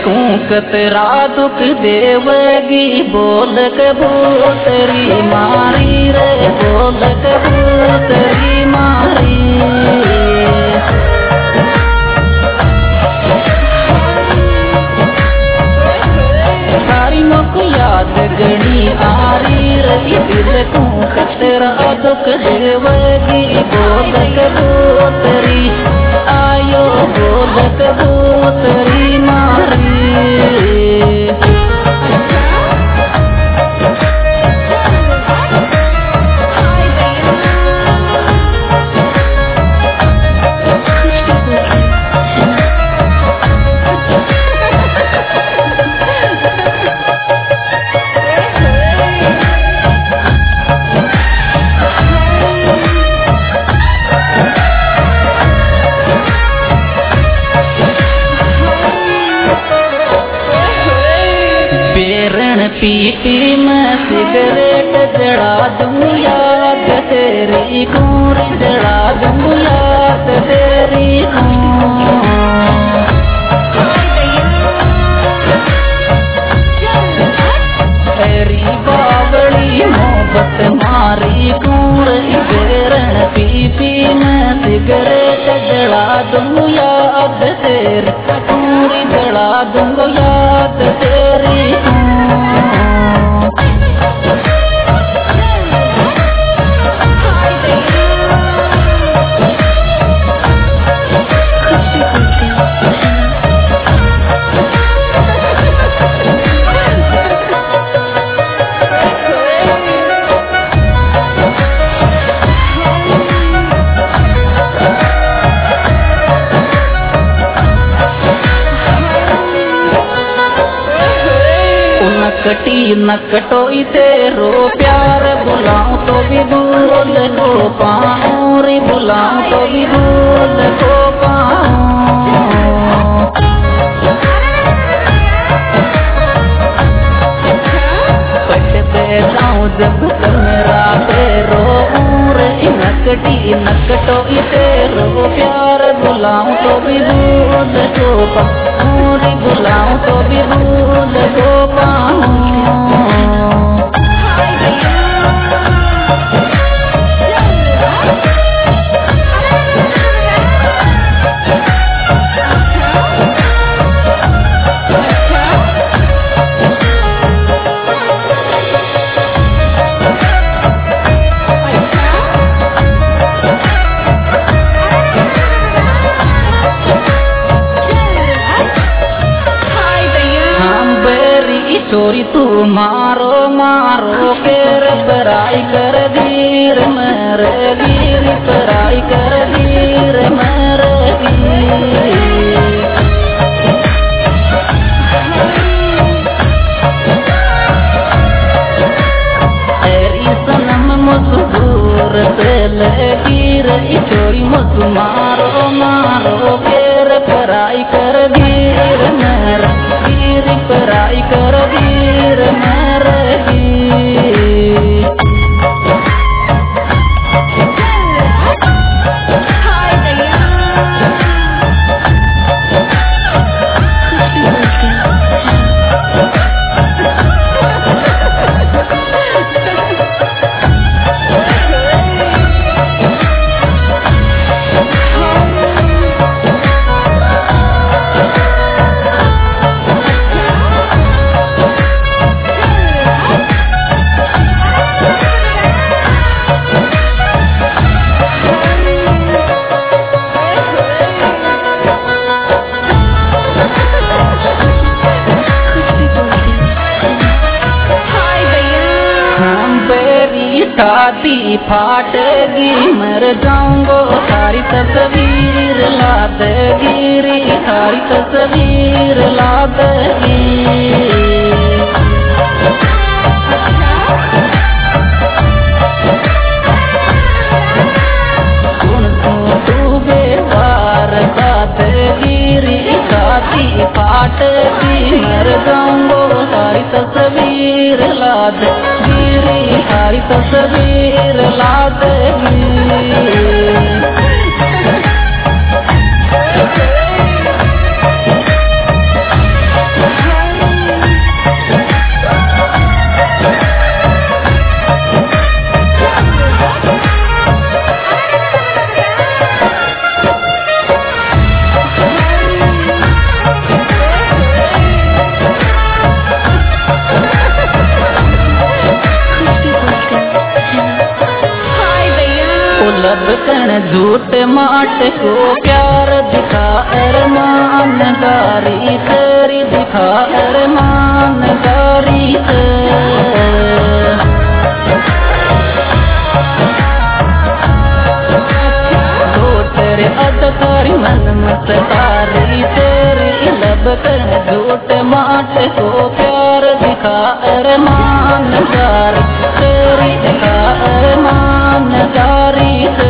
को कतरा दुख देवगी बोल कबूतरी मारी रे बोल कबूतरी मारी सारी मुख याद गणी आरी रही दिल को कतरा दुख देवगी बोल कबूतरी आयो बोल कबूतरी मारी पीती मैं सिगरेट जड़ा दूं याद तेरी गोरी जड़ा दूं याद तेरी तेरी बावड़ी मोहब्बत मारी गोरी बेरन पीती मैं सिगरेट जड़ा दूं याद तेरी गोरी जड़ा दूं याद तेरी कटी न कटोई तेरो प्यार बुलाऊं तो भी भूल को पाऊं रे बुलाऊं तो भी भूल को पाऊं पटते जाऊं जब मेरा तेरो रे न कटी न कटोई तेरो प्यार बुलाऊं तो भी भूल को पाऊं रे बुलाऊं तो भी भूल को पाऊं चोरी तू मारो मारो केर बराई कर धीर मेरे वीर बराई कर धीर मेरे तेरी सनम मजबूर से लगी रही चोरी मुझ मारो मारो केर बराई कर धीर मेरे वीर बराई कर धीर मेरे छाती फाटेगी मर जाऊंगो सारी तस्वीर ला देगी रे सारी तस्वीर ला देगी सुन तू बेवार ला देगी रे छाती फाटेगी मर जाऊंगो सारी तस्वीर ला देगी सारी तस्वीर ला देगी लब कण झूठ माट को प्यार दिखा अरमानदारी तेरी दिखा अरमानदारी से दो तेरे अदकारी मन मत तारी तेरी लब कण झूठ माट को प्यार दिखा अरमानदारी तेरी दिखा अरमानदारी से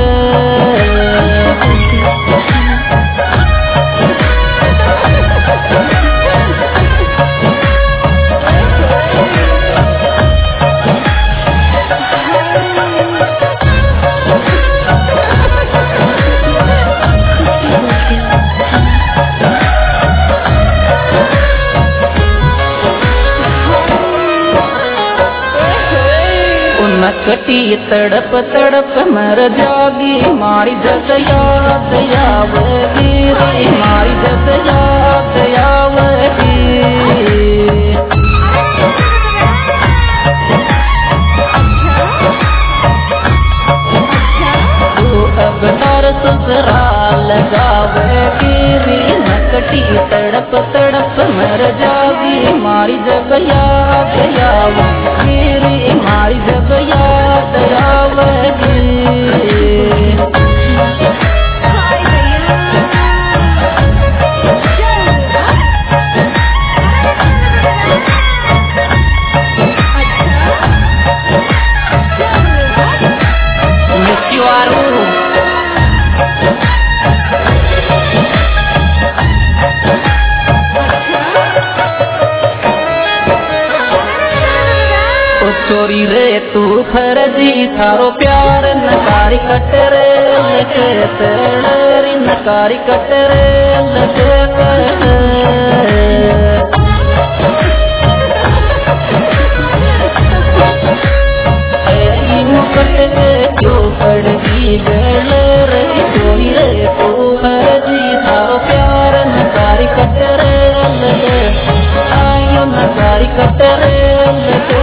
नकटी तड़प तड़प मर जागी मारी जस याद आवेगी मारी जस याद आवेगी तू अब तार ससुराल जावेगी नकटी तड़प तड़प मर जागी मारी जब याद आवेगी मारी जब याद आवेगी चोरी रे तू फर्जी थारो प्यार नकारी कटरे लगे तेरी नकारी कटरे लगे मुकट क्यों पड़गी गल रे चोरी रे तू फर्जी थारो प्यार नकारी कटरे लगे आयो नकारी कटरे लगे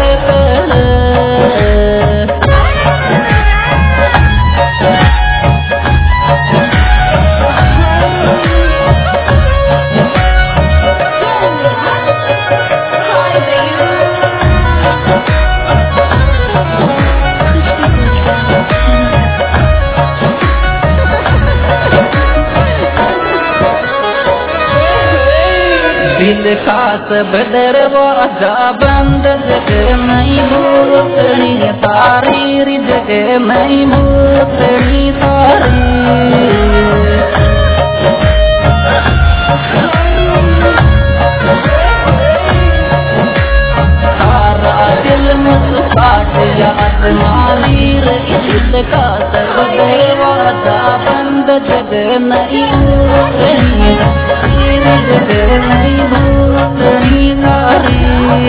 दिल का सब दरवाजा बंद जगह नहीं भूतनी तारी जगह नहीं भूतनी तारी सारा दिल मुस्काट याद मारी दिल का सब दरवाजा बंद जगह नहीं भूतनी जगह नहीं भूतनी नारी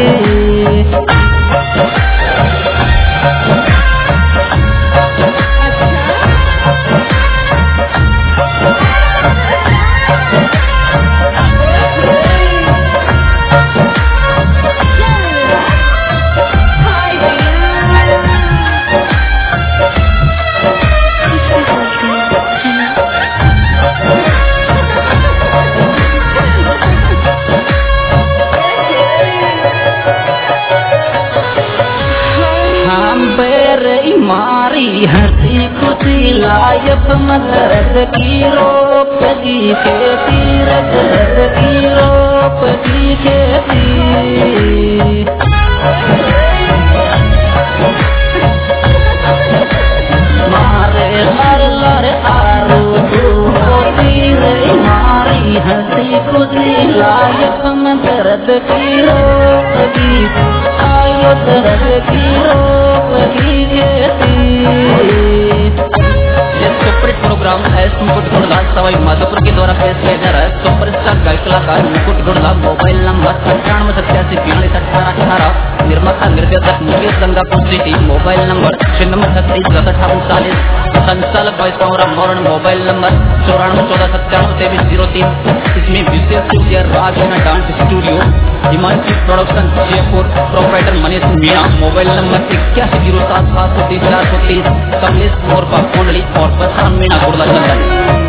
मारी हंसी खुशी लायक मदरद की रोप की खेती रजरद की रोप की खेती मारे लर लर आरो तू होती रे मारी हंसी खुशी लायक मदरद की रोप की आयो दर्द की रोप की सुपर प्रोग्राम एस मुकुट गुड़लाल सवाई माधोपुर के द्वारा पेश किया जा रहा है। सुपर स्टार गायक कलाकार मुकुट गुड़लाल। Mobile number 98 87 42 18 18। निर्माता निर्देशक Mukesh Ganga city. Mobile number 9636 संचालक voice power Moran. Mobile number 9414979303। इसमें विशेष रूप से Rajna dance studio, Himanshi production Jaipur, proprietor Manish Meena. Mobile number 8107 730 430। Kamlesh Morpa Kondli और प्रशांत मीणा गुड़ला चंदन।